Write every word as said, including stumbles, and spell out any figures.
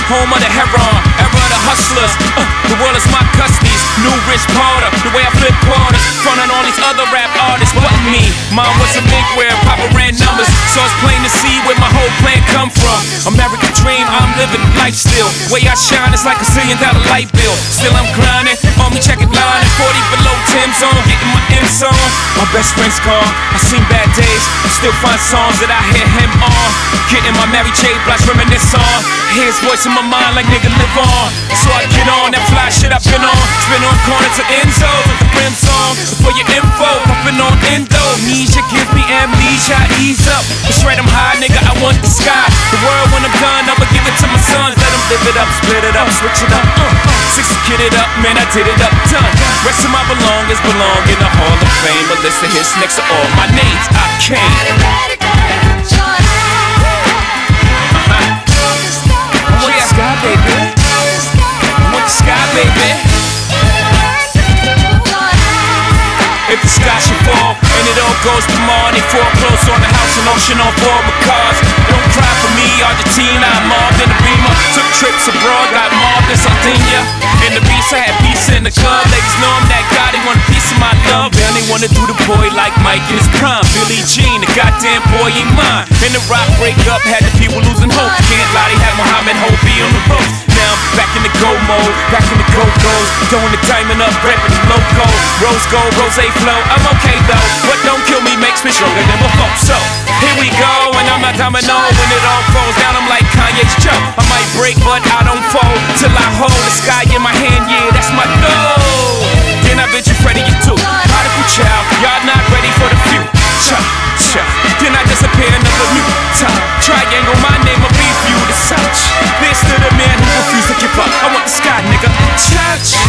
home of the heron, era of the hustlers. Uh, the world is my custodies, new Rich Porter, the way I flip quarters, frontin' all these other rap artists, but me. Mom was a big where Papa ran numbers, so it's plain to see where my whole plan come from. American dream, I'm living life still. Way I shine is like a zillion dollar light bill. Still I'm grinding, on me checking line, forty below Tim's on, getting my M's on. My best friend's gone, I seen bad days, I still find songs that I hear him on. Getting my Mary J. Blige reminisce on. Hear his voice in my mind like nigga live on. So I get on that fly shit I've been on. Spin on corner to Enzo, with the brim song. For your info, puffin' on endo. Amnesia gives me amnesia, ease up. It's right, I'm high, nigga, I want the sky. The world when I'm done, I'ma give it to my sons. Let them live it up, split it up, switch it up. Uh, uh. Six to get it up, man, I did it up, done. Rest of my belongings belong in the Hall of Fame. A list of hits next to all my names, I came. Sky, baby. I want the sky, baby. If the sky should fall and it all goes to money, foreclose on the house and auction on former cars. Don't cry for me, Argentina. I mobbed in the Beamer, took trips abroad, got mobbed in Sardinia. In the beast, I had pizza in the club. Ladies know I'm that guy, they want a piece of my love. They only wanna do the boy like Mike in his prime. Billie Jean, the goddamn boy ain't mine. In the rock breakup, had the people losing hope. Can't lie, they had Muhammad Hope on the ropes. Now I'm back in the go mode, back in the go-go's, throwing the diamond up, reppin' the loco. Rose gold, rose flow, I'm okay though. What don't kill me makes me stronger than before. So here we go, and I'm a domino. When it all falls down, I'm like Kanye's Joe. I might break, but I don't fold till I hold the sky in my hand. Yeah, that's my goal. Then I bet you Freddie, you too. Prodigal child, y'all not ready for the future. Then I disappear another new time. Triangle, my name will be for you to search. This to the man who refused to give up. I want the sky, nigga. Touch.